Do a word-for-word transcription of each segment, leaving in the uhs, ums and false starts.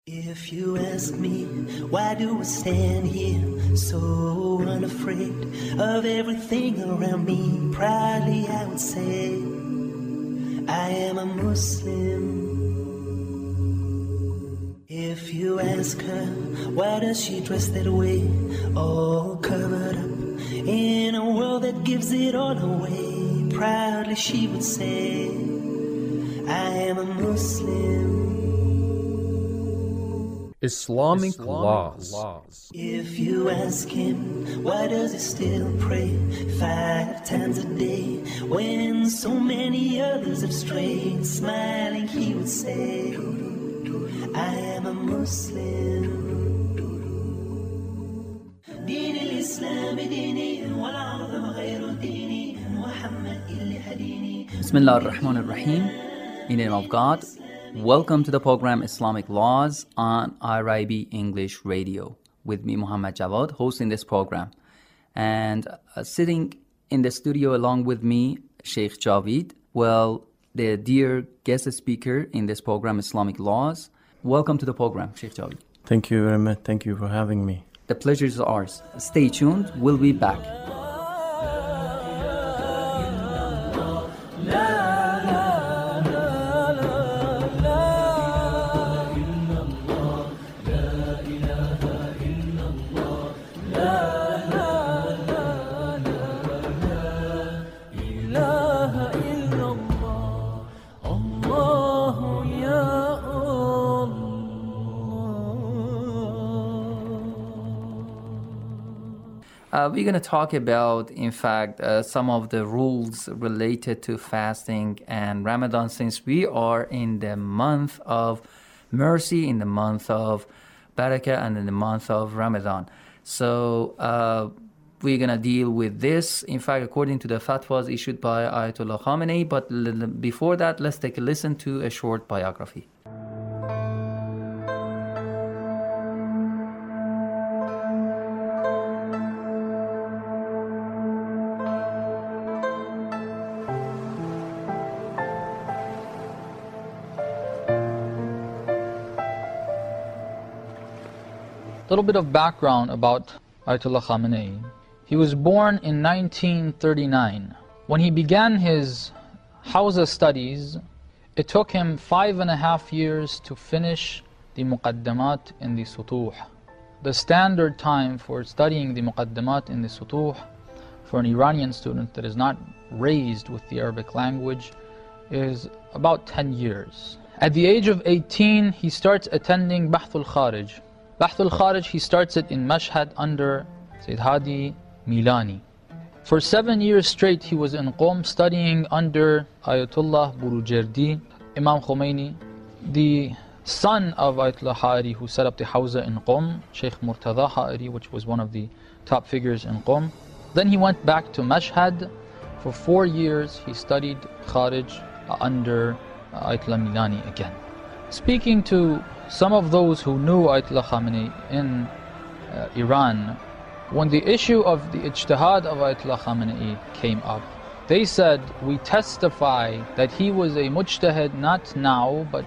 If you ask me, why do I stand here so unafraid of everything around me? Proudly I would say, I am a Muslim. If you ask her, why does she dress that way, all covered up, in a world that gives it all away? Proudly she would say, I am a Muslim. Islamic, Islamic laws. laws. If you ask him, why does he still pray five times a day when so many others have strayed? Smiling he would say, I am a Muslim. دين الإسلام ديني والعظم غير ديني محمد اللي هديني. Bismillah ar-Rahman ar-Rahim. In the name of God. Welcome to the program Islamic Laws on I R I B English Radio with me, Muhammad Jawad, hosting this program. And uh, sitting in the studio along with me, Sheikh Javid, well, the dear guest speaker in this program, Islamic Laws. Welcome to the program, Sheikh Javid. Thank you very much. Thank you for having me. The pleasure is ours. Stay tuned. We'll be back. Uh, we're going to talk about, in fact, uh, some of the rules related to fasting and Ramadan, since we are in the month of mercy, in the month of barakah, and in the month of Ramadan. So uh, we're going to deal with this, in fact, according to the fatwas issued by Ayatollah Khamenei. But l- before that, let's take a listen to a short biography. A little bit of background about Ayatollah Khamenei. He was born in nineteen thirty-nine. When he began his Hawza studies, it took him five and a half years to finish the Muqaddamat in the Sutuh. The standard time for studying the Muqaddamat in the Sutuh for an Iranian student that is not raised with the Arabic language is about ten years. At the age of eighteen, he starts attending Bahthul Kharij. Bahthul Kharij, he starts it in Mashhad under Sayyid Hadi Milani. For seven years straight, he was in Qom studying under Ayatollah Burujerdi, Imam Khomeini, the son of Ayatollah Ha'ari, who set up the Hawza in Qom, Sheikh Murtada Ha'ari, which was one of the top figures in Qom. Then he went back to Mashhad. For four years, he studied Kharij under Ayatollah Milani again. Speaking to some of those who knew Ayatollah Khamenei in uh, Iran, when the issue of the ijtihad of Ayatollah Khamenei came up, they said, we testify that he was a mujtahid not now, but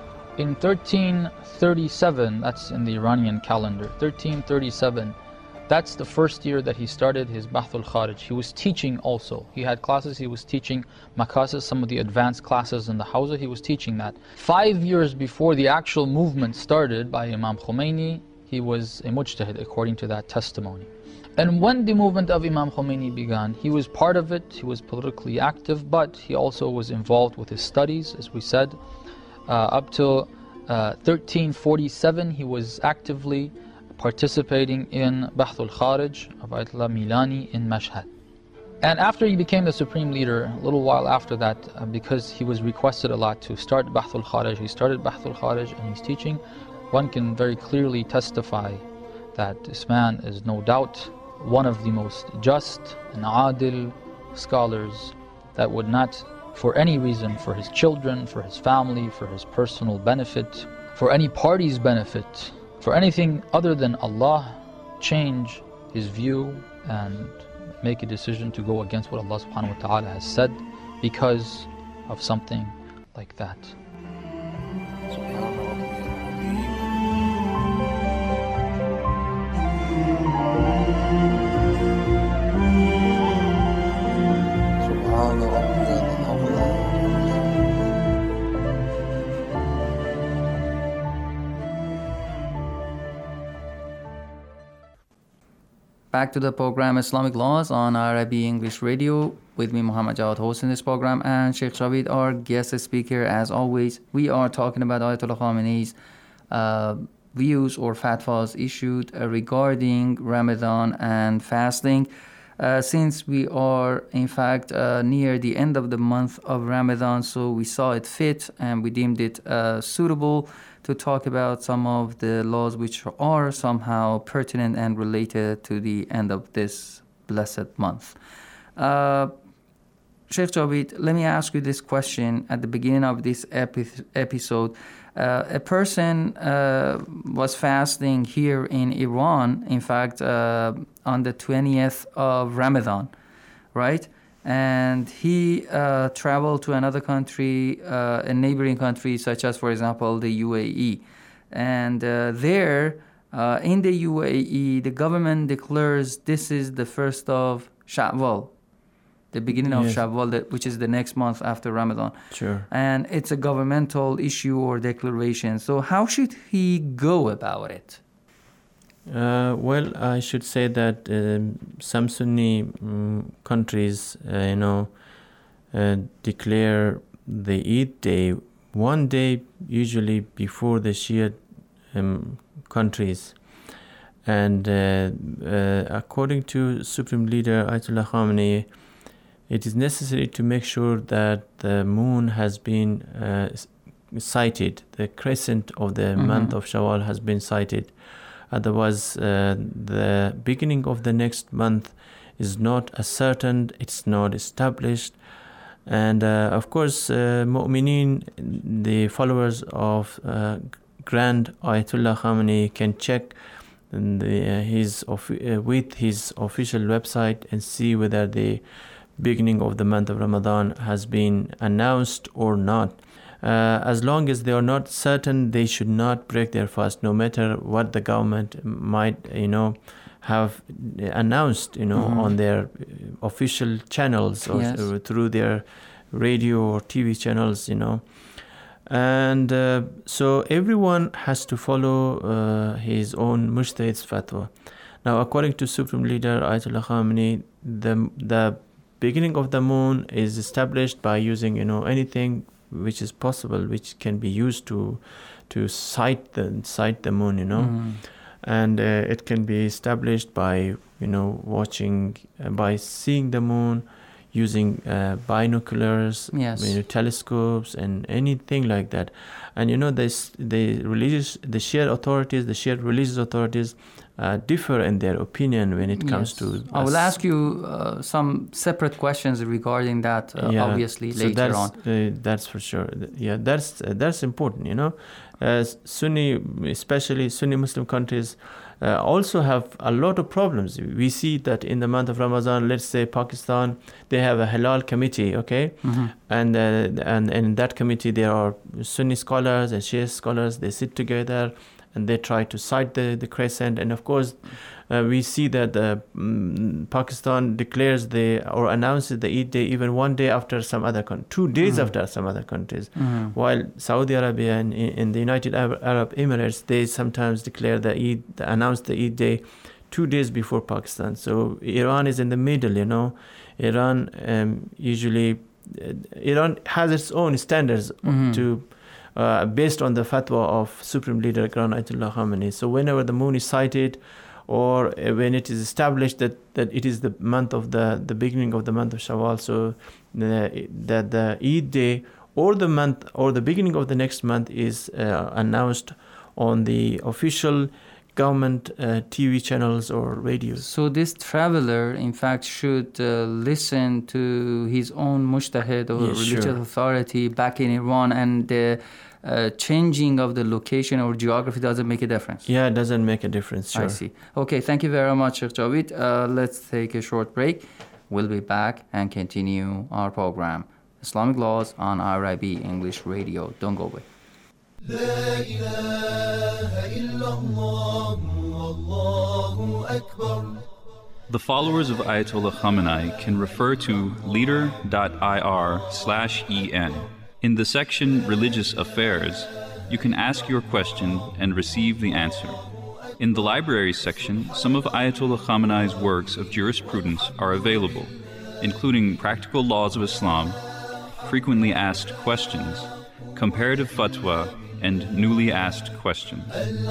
in thirteen thirty-seven, that's in the Iranian calendar, thirteen thirty-seven, that's the first year that he started his Bahthul Kharij. He was teaching also. He had classes, he was teaching Makasis, some of the advanced classes in the Hawza, he was teaching that. Five years before the actual movement started by Imam Khomeini, he was a mujtahid according to that testimony. And when the movement of Imam Khomeini began, he was part of it, he was politically active, but he also was involved with his studies, as we said. Uh, up till uh, thirteen forty-seven, he was actively participating in Bahthul Kharij of Ayatollah Milani in Mashhad. And after he became the supreme leader, a little while after that, uh, because he was requested a lot to start Bahthul Kharij, he started Bahthul Kharij and he's teaching. One can very clearly testify that this man is no doubt one of the most just and adil scholars that would not, for any reason, for his children, for his family, for his personal benefit, for any party's benefit, for anything other than Allah, change his view and make a decision to go against what Allah subhanahu wa ta'ala has said because of something like that. back to the program Islamic Laws on Arabic English Radio with me, Muhammad Jawad, hosting this program, and Sheikh Javid, our guest speaker. As always, we are talking about Ayatollah Khamenei's uh, views or fatwas issued uh, regarding Ramadan and fasting. Uh, since we are, in fact, uh, near the end of the month of Ramadan, so we saw it fit and we deemed it uh, suitable to talk about some of the laws which are somehow pertinent and related to the end of this blessed month. Uh, Sheikh Javid, let me ask you this question at the beginning of this epi- episode. Uh, a person uh, was fasting here in Iran, in fact, uh, on the twentieth of Ramadan, right? And he uh, traveled to another country, uh, a neighboring country, such as, for example, the U A E. And uh, there, uh, in the U A E, the government declares this is the first of Shawwal, the beginning of Yes. Shawwal, which is the next month after Ramadan. Sure. And it's a governmental issue or declaration. So how should he go about it? Uh, well, I should say that um, some Sunni um, countries, uh, you know, uh, declare the Eid day one day usually before the Shia um, countries. And uh, uh, according to Supreme Leader Ayatollah Khamenei, it is necessary to make sure that the moon has been uh, sighted, the crescent of the Mhm. month of Shawwal has been sighted. Otherwise, uh, the beginning of the next month is not ascertained, it's not established. And uh, of course, uh, Mu'mineen, the followers of uh, Grand Ayatollah Khamenei, can check the, uh, his of, uh, with his official website and see whether the beginning of the month of Ramadan has been announced or not. Uh, as long as they are not certain, they should not break their fast, no matter what the government might, you know, have announced, you know, Mhm. on their official channels or Yes. uh, through their radio or T V channels, you know. And uh, so everyone has to follow uh, his own mujtahid's fatwa. Now, according to Supreme Leader Ayatollah Khamenei, the the beginning of the moon is established by using, you know, anything which is possible, which can be used to to sight the sight the moon, you know. Mhm. And uh, it can be established by, you know, watching, uh, by seeing the moon, using uh, binoculars, Yes. you know, telescopes, and anything like that. And you know, this, the religious, the Shia authorities, the Shia religious authorities uh, differ in their opinion when it comes Yes. to. I will us. ask you uh, some separate questions regarding that, uh, Yeah, obviously, so later that's, on. Uh, that's for sure. Yeah, that's uh, that's important. You know, uh, Sunni, especially Sunni Muslim countries, uh, also have a lot of problems. We see that in the month of Ramadan, let's say Pakistan, they have a halal committee, okay, Mhm. and uh, and and in that committee there are Sunni scholars and Shia scholars. They sit together and they try to sight the, the crescent. And of course, uh, we see that uh, mm, Pakistan declares the or announces the Eid day even one day after some other country, two days Mhm. after some other countries. Mhm. While Saudi Arabia and in, in the United Arab Arab Emirates, they sometimes declare the Eid, announce the Eid day two days before Pakistan. So Iran is in the middle, you know. Iran um, usually, uh, Iran has its own standards Mhm. to uh, based on the fatwa of Supreme Leader Grand Ayatollah Khamenei. So whenever the moon is sighted, or uh, when it is established that, that it is the month of the, the beginning of the month of Shawwal, so the, that the Eid day or the month or the beginning of the next month is uh, announced on the official government uh, T V channels or radios. So this traveler, in fact, should uh, listen to his own mujtahid or Yeah, religious sure. authority back in Iran, and the uh, changing of the location or geography doesn't make a difference. Yeah, it doesn't make a difference, sure. I see. Okay, thank you very much, Sheikh Javid. Uh, let's take a short break. We'll be back and continue our program, Islamic Laws on R I B English Radio. Don't go away. لا إله إلا الله والله أكبر. The followers of Ayatollah Khamenei can refer to leader.ir slash en. In the section Religious Affairs, you can ask your question and receive the answer. In the libraries section, some of Ayatollah Khamenei's works of jurisprudence are available, including Practical Laws of Islam, Frequently Asked Questions, Comparative Fatwa, and Newly Asked Questions.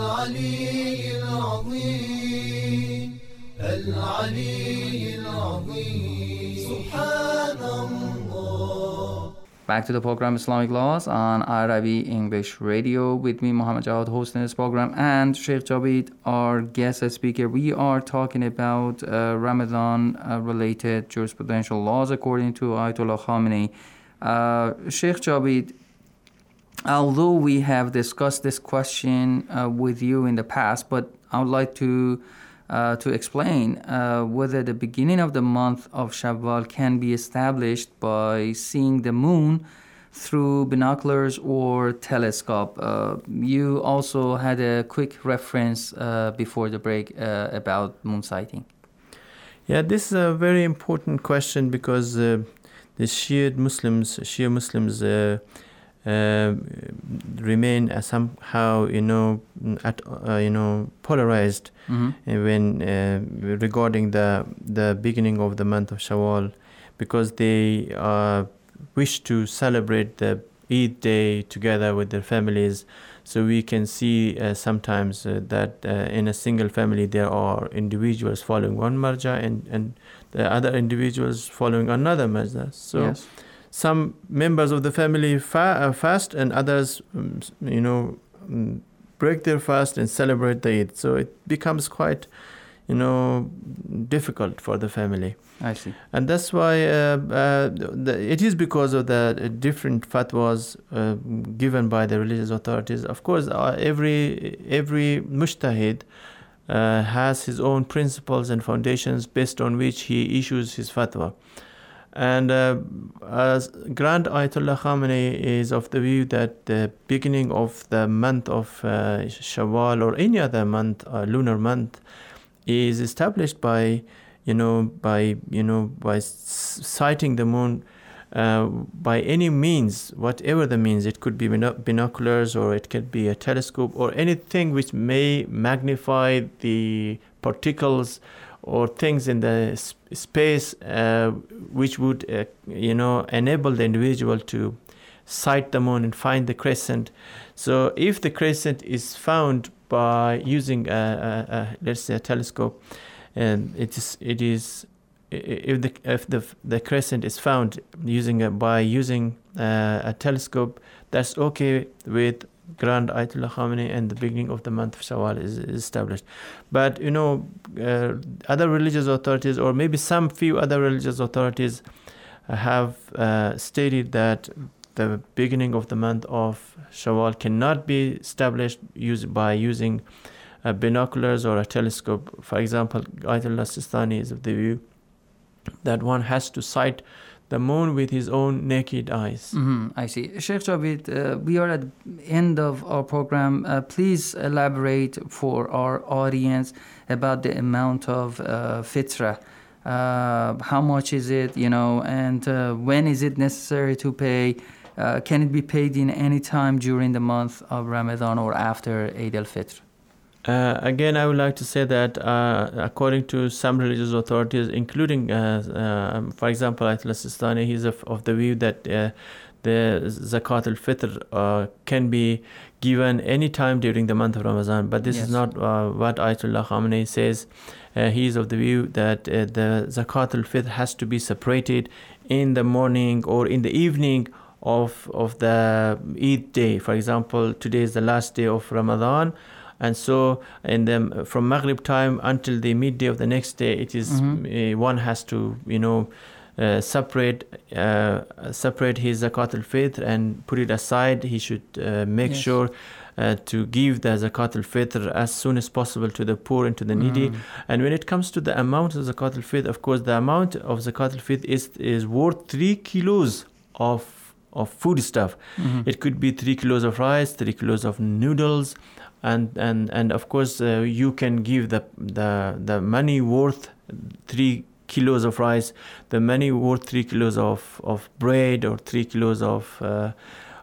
Back to the program Islamic Laws on Arabi English Radio with me, Muhammad Jawad, hosting this program, and Sheikh Javid, our guest speaker. We are talking about uh, Ramadan uh, related jurisprudential laws according to Ayatollah Khamenei. Uh, Sheikh Javid, although we have discussed this question uh, with you in the past, but I would like to Uh, to explain uh, whether the beginning of the month of Shawwal can be established by seeing the moon through binoculars or telescope. Uh, you also had a quick reference uh, before the break uh, about moon sighting. Yeah, this is a very important question because uh, the Shia Muslims, Shia Muslims uh, Uh, remain uh, somehow, you know, at uh, you know polarized mm-hmm. when uh, regarding the the beginning of the month of Shawwal, because they uh, wish to celebrate the Eid day together with their families. So we can see uh, sometimes uh, that uh, in a single family there are individuals following one marja and and the other individuals following another marja. So. Yes. Some members of the family fa- uh, fast and others, um, you know, um, break their fast and celebrate the Eid. So it becomes quite, you know, difficult for the family. I see. And that's why uh, uh, the, it is because of the different fatwas uh, given by the religious authorities. Of course, uh, every every mujtahid uh, has his own principles and foundations based on which he issues his fatwa. And uh, as Grand Ayatollah Khamenei is of the view that the beginning of the month of uh, Shawwal or any other month, uh, lunar month, is established by, you know, by you know by sighting the moon uh, by any means, whatever the means. It could be binoculars or it could be a telescope or anything which may magnify the particles or things in the sp- space uh, which would, uh, you know, enable the individual to sight the moon and find the crescent. So if the crescent is found by using, a, a, a, let's say, a telescope, and it is, it is, if the if the the crescent is found using a, by using uh, a telescope, that's okay with Grand Ayatollah Khamenei, and the beginning of the month of Shawwal is, is established. But, you know, uh, other religious authorities, or maybe some few other religious authorities, uh, have uh, stated that the beginning of the month of Shawwal cannot be established use, by using uh, binoculars or a telescope. For example, Ayatollah Sistani is of the view that one has to sight the moon with his own naked eyes. Mm-hmm, I see. Sheikh Javid, uh, we are at the end of our program. Uh, please elaborate for our audience about the amount of uh, fitra. Uh, how much is it, you know, and uh, when is it necessary to pay? Uh, can it be paid in any time during the month of Ramadan or after Eid al-Fitr? Uh, again, I would like to say that uh, according to some religious authorities, including, uh, uh, for example, Ayatollah Sistani, he's of, of the view that uh, the Zakat al-Fitr uh, can be given any time during the month of Ramadan. But this yes. is not uh, what Ayatollah Khamenei says. Uh, he is of the view that uh, the Zakat al-Fitr has to be separated in the morning or in the evening of, of the Eid day. For example, today is the last day of Ramadan. And so, in the, from Maghrib time until the midday of the next day, it is mm-hmm. uh, one has to, you know, uh, separate uh, separate his zakat al-fitr and put it aside. He should uh, make yes. sure uh, to give the zakat al-fitr as soon as possible to the poor and to the needy. Mm. And when it comes to the amount of zakat al-fitr, of course, the amount of zakat al-fitr is is worth three kilos of of food stuff. Mm-hmm. It could be three kilos of rice, three kilos of noodles. And, and and of course uh, you can give the the the money worth three kilos of rice, the money worth three kilos of, of bread or three kilos of uh,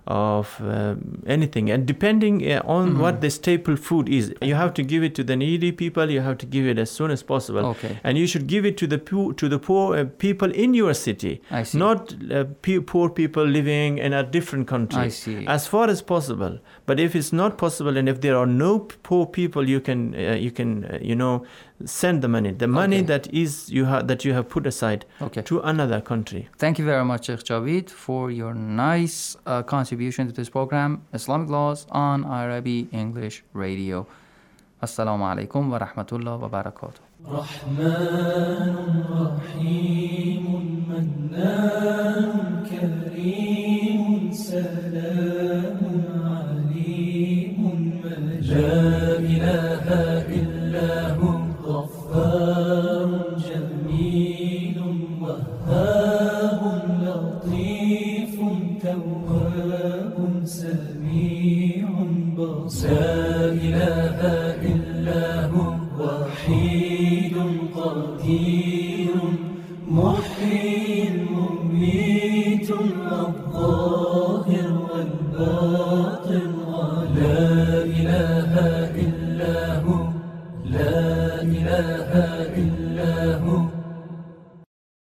of um, anything, and depending uh, on mm-hmm. what the staple food is, you have to give it to the needy people. You have to give it as soon as possible, okay. and you should give it to the poor, to the poor uh, people in your city, I see. not uh, p- poor people living in a different country. I see. As far as possible. But if it's not possible, and if there are no p- poor people, you can uh, you can uh, you know send the money, the money okay. that is you have that you have put aside okay. to another country. Thank you very much, Sheikh Javid, for your nice uh, contribution to this program, Islamic Laws on Arabic English Radio. Assalamu alaikum wa rahmatullah wa barakatuh. رحمن رحيم منان كريم سلام عليم لا إله إلا هو غفار جميل وهاب لطيف تواب سميع بصير لا إله إلا هو وحيد قدير محيي مميت الظاهر والباطن ولا